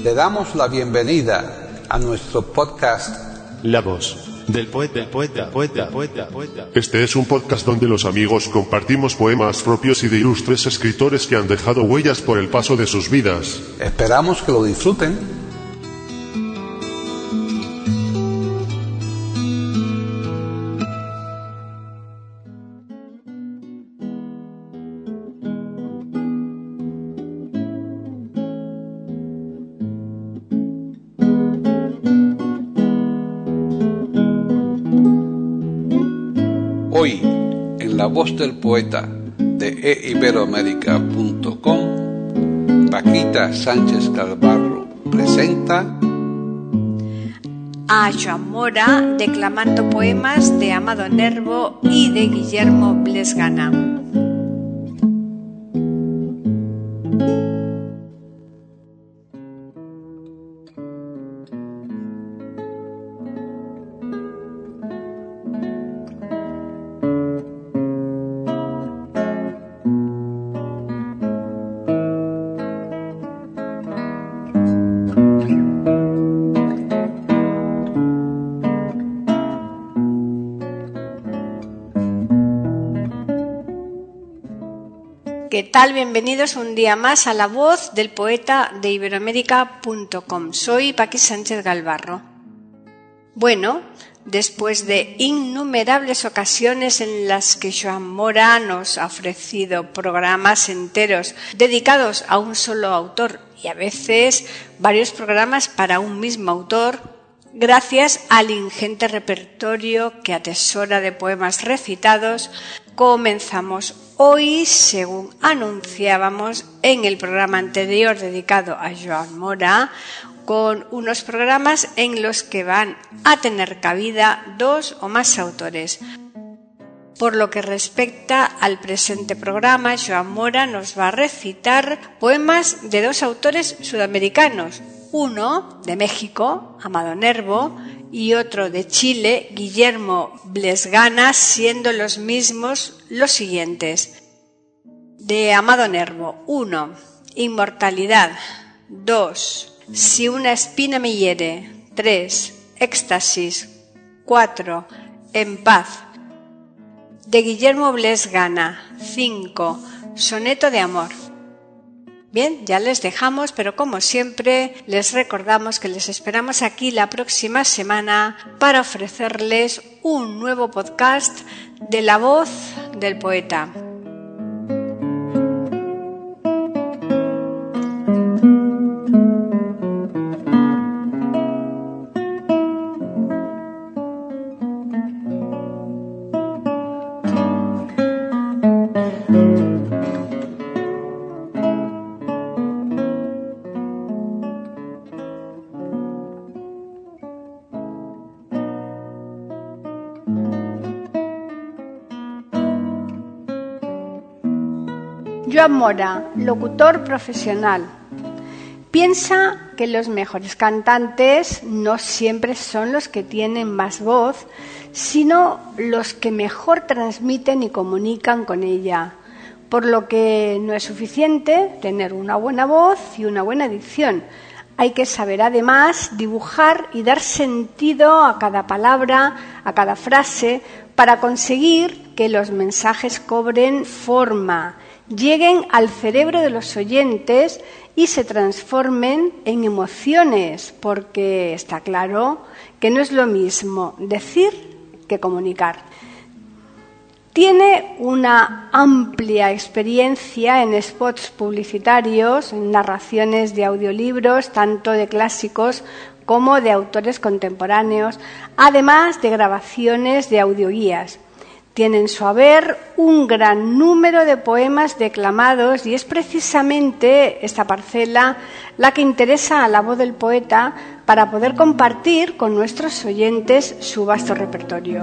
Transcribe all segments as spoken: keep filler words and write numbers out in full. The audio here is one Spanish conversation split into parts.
Le damos la bienvenida a nuestro podcast La voz del poeta, del poeta, poeta, poeta, poeta. Este es un podcast donde los amigos compartimos poemas propios y de ilustres escritores que han dejado huellas por el paso de sus vidas. Esperamos que lo disfruten. Hoy, en La Voz del Poeta de e iberoamérica punto com, Paquita Sánchez Galvarro presenta a Joan Mora declamando poemas de Amado Nervo y de Guillermo Blesgana. ¿Qué tal? Bienvenidos un día más a La Voz del Poeta de iberoamérica punto com. Soy Paqui Sánchez Galvarro. Bueno, después de innumerables ocasiones en las que Joan Mora nos ha ofrecido programas enteros dedicados a un solo autor y a veces varios programas para un mismo autor, gracias al ingente repertorio que atesora de poemas recitados, comenzamos hoy, según anunciábamos en el programa anterior dedicado a Joan Mora, con unos programas en los que van a tener cabida dos o más autores. Por lo que respecta al presente programa, Joan Mora nos va a recitar poemas de dos autores sudamericanos, uno de México, Amado Nervo, y otro de Chile, Guillermo Blesgana, siendo los mismos los siguientes. De Amado Nervo, uno. Inmortalidad. dos. Si una espina me hiere. tres. Éxtasis. cuatro. En paz. De Guillermo Blesgana, cinco. Soneto de amor. Bien, ya les dejamos, pero como siempre les recordamos que les esperamos aquí la próxima semana para ofrecerles un nuevo podcast de La Voz del Poeta. Joan Mora, locutor profesional. Piensa que los mejores cantantes no siempre son los que tienen más voz, sino los que mejor transmiten y comunican con ella, por lo que no es suficiente tener una buena voz y una buena dicción. Hay que saber además dibujar y dar sentido a cada palabra, a cada frase, para conseguir que los mensajes cobren forma, lleguen al cerebro de los oyentes y se transformen en emociones, porque está claro que no es lo mismo decir que comunicar. Tiene una amplia experiencia en spots publicitarios, en narraciones de audiolibros, tanto de clásicos como de autores contemporáneos, además de grabaciones de audioguías. Tiene en su haber un gran número de poemas declamados y es precisamente esta parcela la que interesa a La Voz del Poeta para poder compartir con nuestros oyentes su vasto repertorio.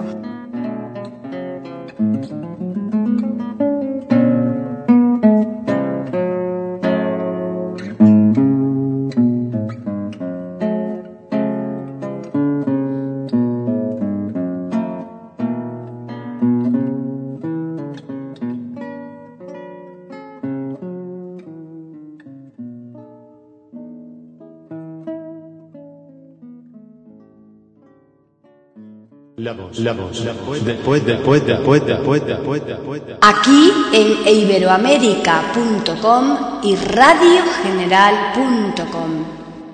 La voz, la voz, la voz del poeta, poeta, poeta, poeta, poeta, poeta. Aquí en iberoamérica punto com y radio general punto com.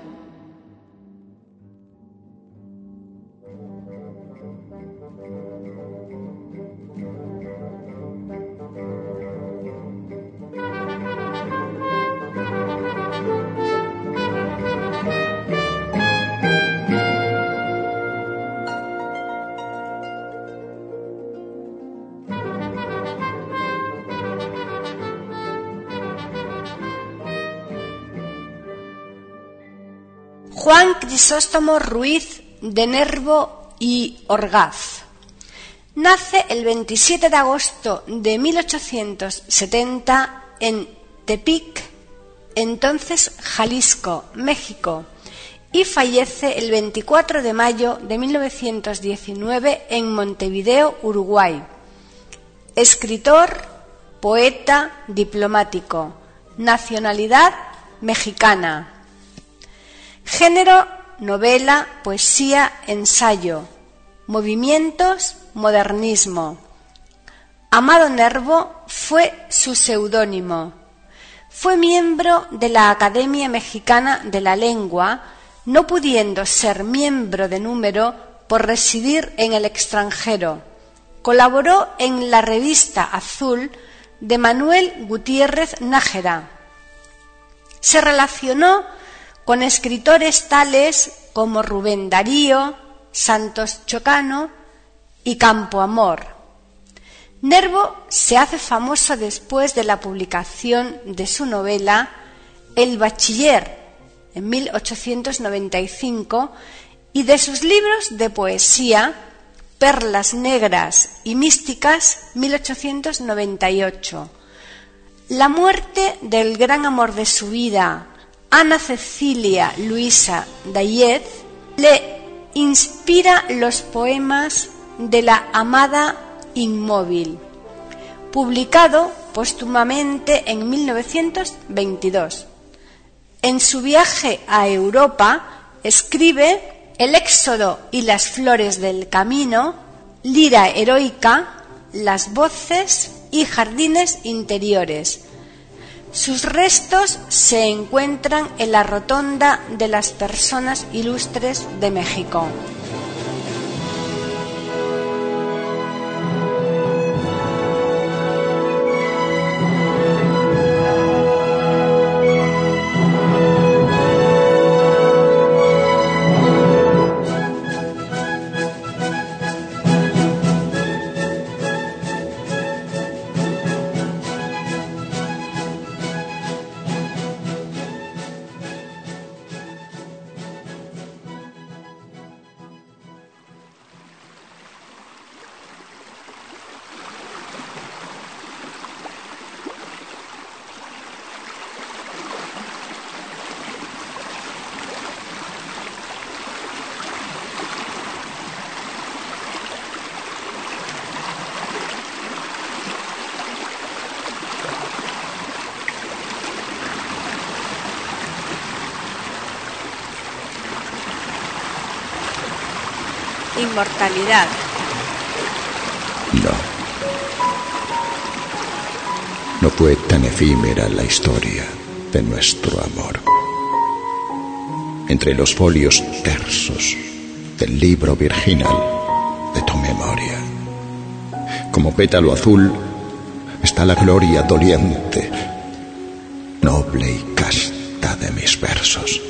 Juan Crisóstomo Ruiz de Nervo y Orgaz nace el veintisiete de agosto de mil ochocientos setenta en Tepic, entonces Jalisco, México, y fallece el veinticuatro de mayo de mil novecientos diecinueve en Montevideo, Uruguay. Escritor, poeta, diplomático, nacionalidad mexicana. Género, novela, poesía, ensayo. Movimientos, modernismo. Amado Nervo fue su seudónimo. Fue miembro de la Academia Mexicana de la Lengua, no pudiendo ser miembro de número por residir en el extranjero. Colaboró en la revista Azul de Manuel Gutiérrez Nájera. Se relacionó con escritores tales como Rubén Darío, Santos Chocano y Campoamor. Nervo se hace famoso después de la publicación de su novela El Bachiller en mil ochocientos noventa y cinco y de sus libros de poesía Perlas Negras y Místicas mil ochocientos noventa y ocho. La muerte del gran amor de su vida, Ana Cecilia Luisa Dayez, le inspira los poemas de la amada inmóvil, publicado póstumamente en mil novecientos veintidós. En su viaje a Europa escribe El éxodo y las flores del camino, Lira heroica, Las voces y Jardines interiores. Sus restos se encuentran en la Rotonda de las Personas Ilustres de México. Inmortalidad. No. No fue tan efímera la historia de nuestro amor. Entre los folios tersos del libro virginal de tu memoria, como pétalo azul, está la gloria doliente, noble y casta de mis versos.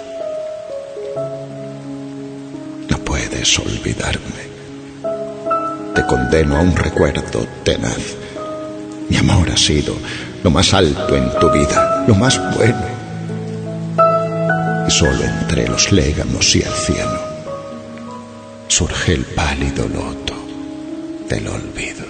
Olvidarme. Te condeno a un recuerdo tenaz. Mi amor ha sido lo más alto en tu vida, lo más bueno. Y solo entre los légamos y el cieno surge el pálido loto del olvido.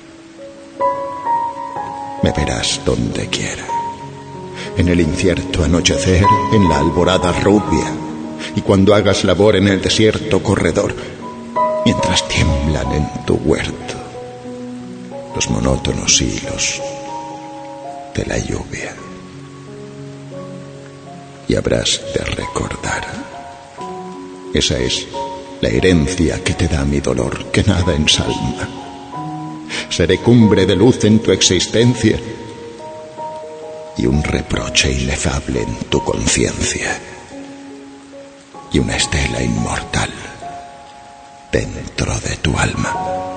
Me verás donde quiera, en el incierto anochecer, en la alborada rubia, y cuando hagas labor en el desierto corredor, mientras tiemblan en tu huerto los monótonos hilos de la lluvia. Y habrás de recordar, esa es la herencia que te da mi dolor, que nada ensalma. Seré cumbre de luz en tu existencia y un reproche inefable en tu conciencia, y una estela inmortal dentro de tu alma.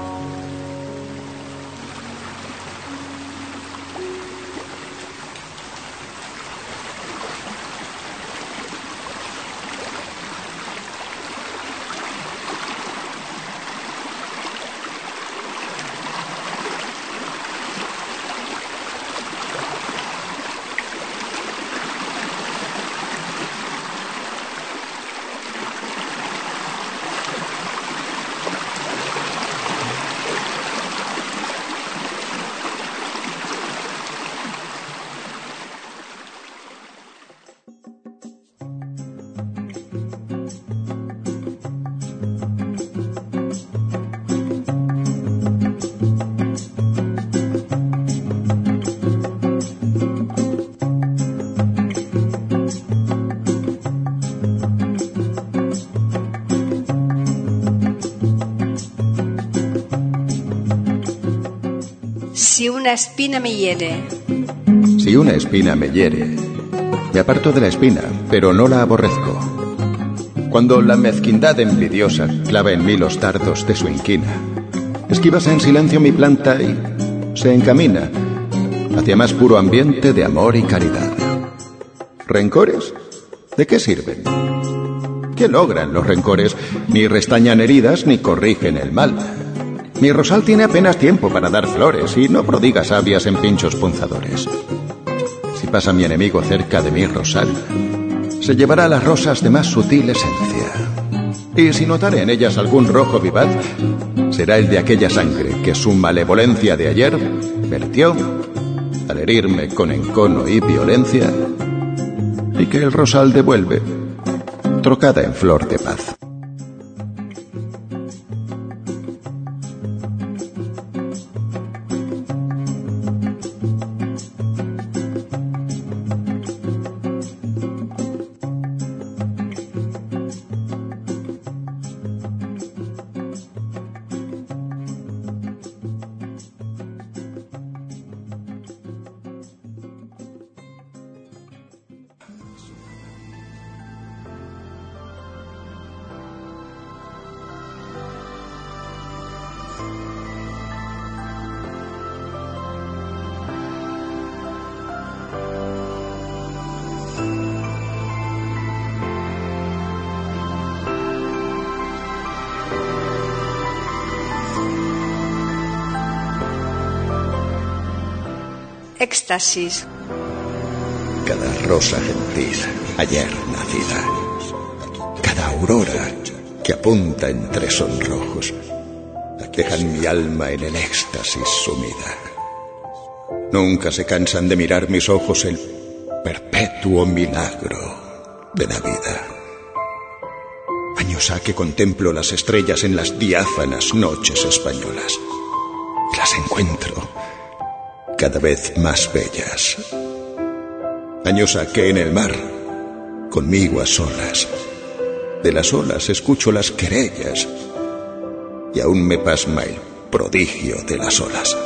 Si una espina me hiere. Si una espina me hiere, me aparto de la espina, pero no la aborrezco. Cuando la mezquindad envidiosa clava en mí los dardos de su inquina, esquivas en silencio mi planta y se encamina hacia más puro ambiente de amor y caridad. ¿Rencores? ¿De qué sirven? ¿Qué logran los rencores? Ni restañan heridas ni corrigen el mal. Mi rosal tiene apenas tiempo para dar flores y no prodiga sabias en pinchos punzadores. Si pasa mi enemigo cerca de mi rosal, se llevará las rosas de más sutil esencia. Y si notare en ellas algún rojo vivaz, será el de aquella sangre que su malevolencia de ayer vertió al herirme con encono y violencia, y que el rosal devuelve, trocada en flor de paz. Éxtasis. Cada rosa gentil, ayer nacida, cada aurora que apunta entre sonrojos, dejan mi alma en el éxtasis sumida. Nunca se cansan de mirar mis ojos el perpetuo milagro de la vida. Años ha que contemplo las estrellas en las diáfanas noches españolas, y las encuentro cada vez más bellas. Años a que en el mar, conmigo a solas, de las olas escucho las querellas, y aún me pasma el prodigio de las olas.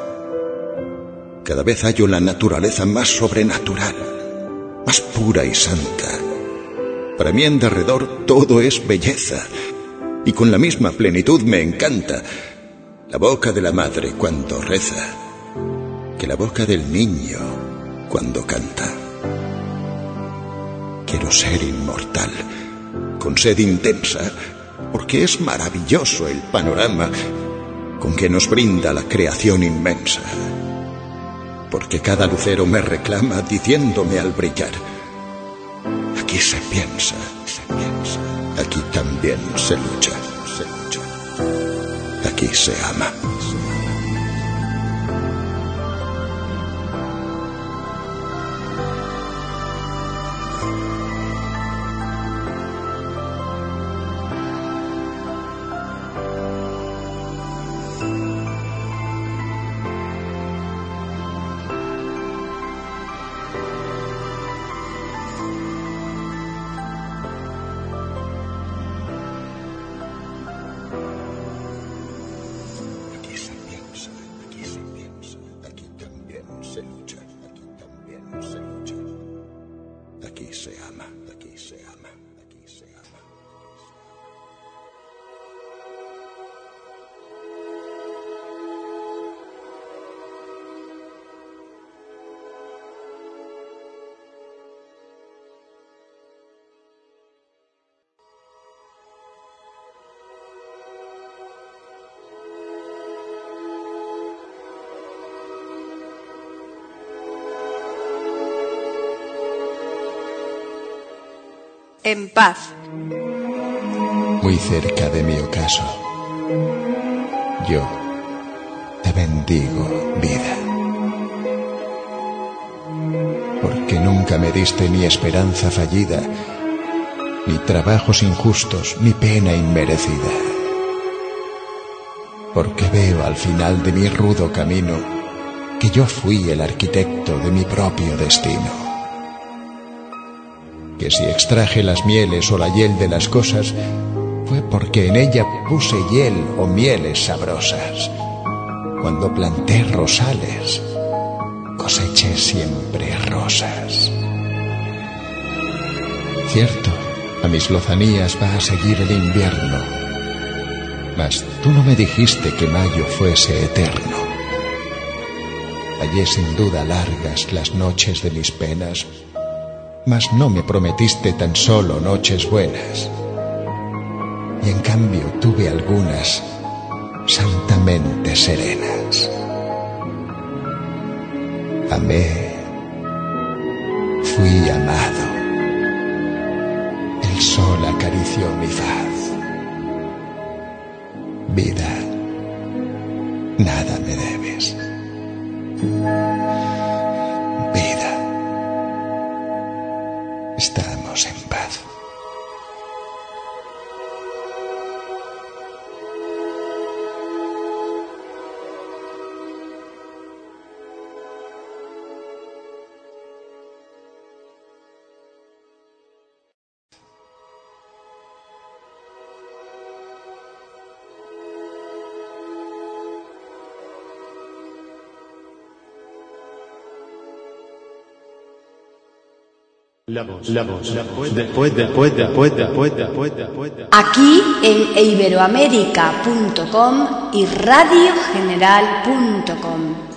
Cada vez hallo la naturaleza más sobrenatural, más pura y santa. Para mí en derredor todo es belleza, y con la misma plenitud me encanta la boca de la madre cuando reza, que la boca del niño cuando canta. Quiero ser inmortal, con sed intensa, porque es maravilloso el panorama con que nos brinda la creación inmensa. Porque cada lucero me reclama diciéndome al brillar: aquí se piensa, se piensa, aquí también se lucha, se lucha, aquí se ama. se lucha, aquí también se lucha. Aquí se ama, aquí se ama, aquí se ama. En paz. Muy cerca de mi ocaso, yo te bendigo, vida, porque nunca me diste ni esperanza fallida, ni trabajos injustos, ni pena inmerecida, porque veo al final de mi rudo camino que yo fui el arquitecto de mi propio destino. Que si extraje las mieles o la hiel de las cosas, fue porque en ella puse hiel o mieles sabrosas. Cuando planté rosales, coseché siempre rosas. Cierto, a mis lozanías va a seguir el invierno, mas tú no me dijiste que mayo fuese eterno. Hallé sin duda largas las noches de mis penas, mas no me prometiste tan solo noches buenas. Y en cambio tuve algunas santamente serenas. Amé, fui amado, el sol acarició mi faz. Vida, nada me debes. Estamos en paz. La voz, la voz, la voz, después, después, después, después, después, después. Aquí en iberoamérica punto com y radio general punto com.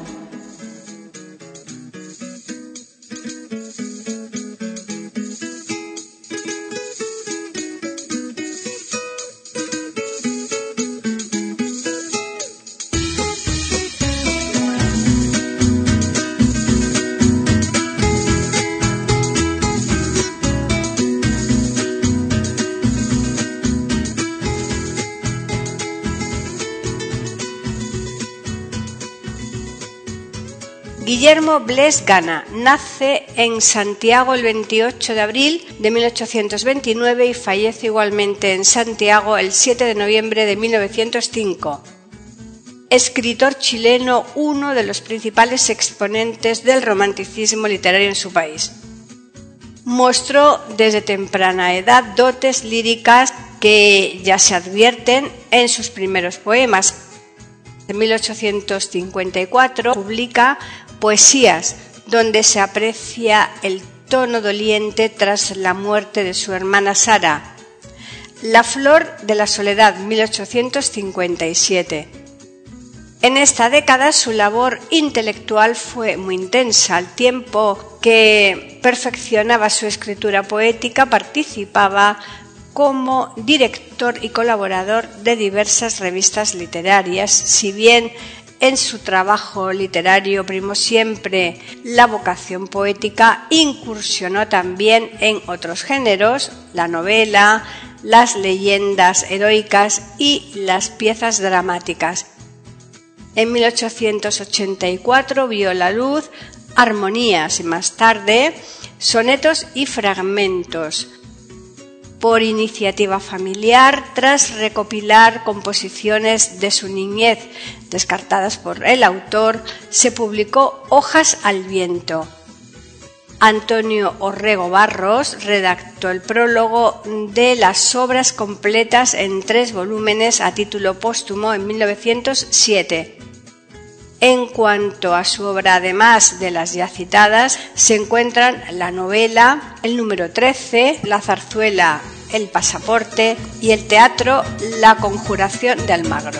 Guillermo Bles Gana nace en Santiago el veintiocho de abril de mil ochocientos veintinueve y fallece igualmente en Santiago el siete de noviembre de mil novecientos cinco. Escritor chileno, uno de los principales exponentes del romanticismo literario en su país. Mostró desde temprana edad dotes líricas que ya se advierten en sus primeros poemas. En mil ochocientos cincuenta y cuatro publica Poesías, donde se aprecia el tono doliente tras la muerte de su hermana Sara. La flor de la soledad, mil ochocientos cincuenta y siete. En esta década su labor intelectual fue muy intensa. Al tiempo que perfeccionaba su escritura poética, participaba como director y colaborador de diversas revistas literarias, si bien en su trabajo literario primó siempre la vocación poética, incursionó también en otros géneros, la novela, las leyendas heroicas y las piezas dramáticas. En mil ochocientos ochenta y cuatro vio la luz Armonías y más tarde Sonetos y fragmentos. Por iniciativa familiar, tras recopilar composiciones de su niñez descartadas por el autor, se publicó Hojas al viento. Antonio Orrego Barros redactó el prólogo de las obras completas en tres volúmenes a título póstumo en mil novecientos siete. En cuanto a su obra, además de las ya citadas, se encuentran la novela, el número trece, la zarzuela El pasaporte y el teatro La conjuración de Almagro.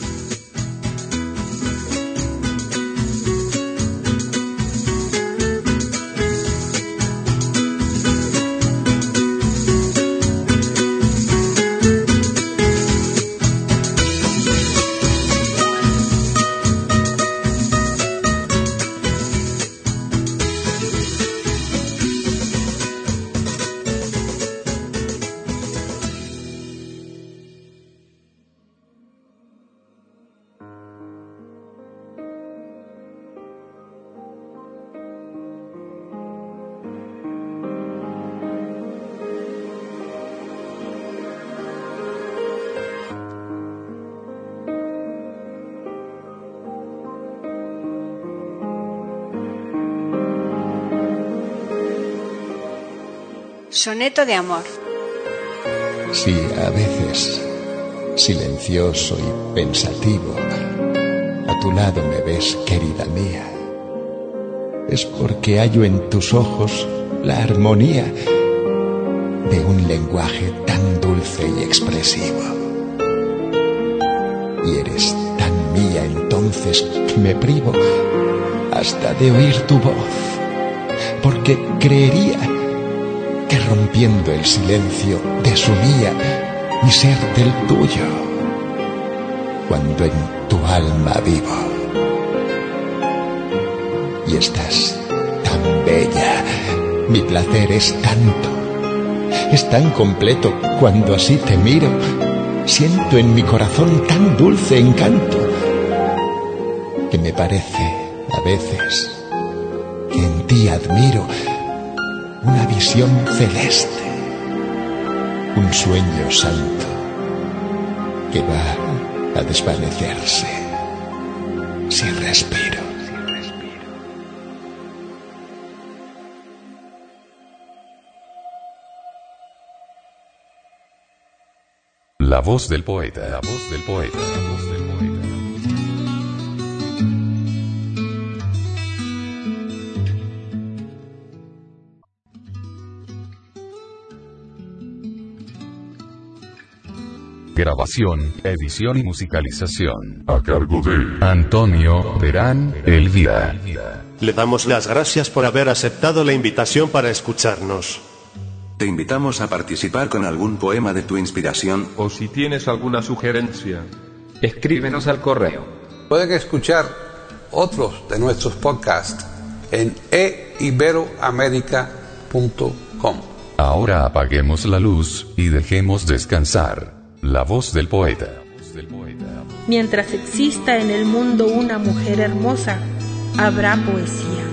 Soneto de amor. Si a veces, silencioso y pensativo, a tu lado me ves, querida mía, es porque hallo en tus ojos la armonía de un lenguaje tan dulce y expresivo. Y eres tan mía entonces que me privo hasta de oír tu voz, porque creería que rompiendo el silencio desunía mi ser del tuyo, cuando en tu alma vivo. Y estás tan bella, mi placer es tanto, es tan completo cuando así te miro, siento en mi corazón tan dulce encanto, que me parece a veces que en ti admiro una visión celeste, un sueño santo que va a desvanecerse si respiro. La voz del poeta, la voz del poeta, la voz del poeta. Grabación, edición y musicalización A cargo de Antonio Terán Elvira. Le damos las gracias por haber aceptado la invitación para escucharnos. Te invitamos a participar con algún poema de tu inspiración. O si tienes alguna sugerencia, escríbenos al correo. Pueden escuchar otros de nuestros podcasts en e iberoamerica punto com. Ahora apaguemos la luz y dejemos descansar la voz del poeta. Mientras exista en el mundo una mujer hermosa, habrá poesía.